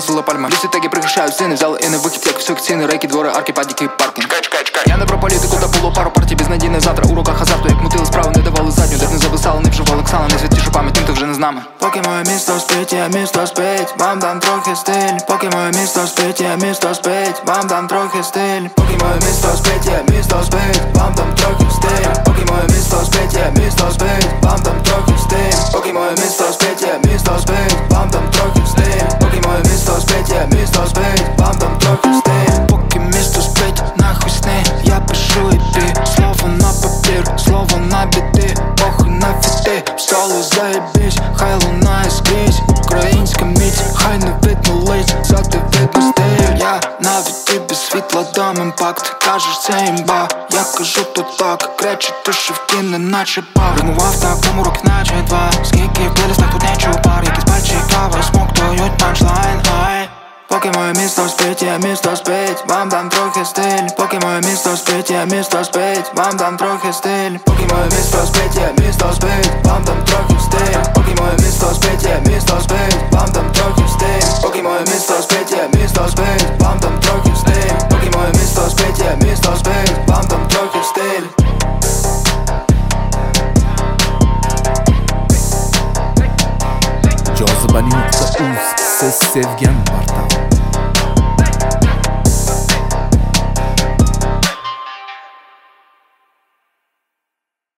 сила пальма. Лісі таки прикрашають стіни, взяли і не вихід, як всіх ціни. Рейки, двори, арки, падіки, паркінг. Я не про політику, та було пару партій безнадійне завтра. У руках азарту, як мутили справи, не давали задню. Де не зависали, не вживали ксала, не святішу пам'ять, тим, хто вже не з нами. Поки моє місто спить, я місто спить, вам дам трохи стиль. Поки моє місто спить, я місто спить, вам дам трохи стиль. Поки моє місто спить, я місто спить, вам дам трохи стиль. Поки моє місто спить, я місто спить, вам дам трохи стиль. Поки моє місто спить, я місто спить, вам дам трохи стиль. Поки моє місто спить, я місто спить, вам дам трохи стиль. Поки місто спить, нахуй сни, я пишу іти. Слово на папір, слово на біти, похуй на фіти. Столу заєбісь, хай лунає скрізь. Українська міць, хай не видно лиць, зате видно стиль. Я навіть і без світла дам імпакт. Кажеш це імба, я кажу то так. Кречу тушівки, не наче пар. Римував так, тому рок наче два. Скільки в плейлистах тут не чув пар. Якісь пальчі кава, смоктують панчлайн, ай. Поки моє місто спить, я місто спить, вам дам трохи стиль. Поки моє місто спить, я місто спить, вам дам трохи стиль. Поки моє місто спить, я місто спить, вам дам трохи стиль. Поки моє місто спить, я місто спить, вам дам трохи стиль. Поки моє місто спить, я місто спить, вам дам трохи стиль. Поки моє місто спить, я місто спить, вам дам трохи стиль. Jazz Banning, ça ouf, c'est Sevgen.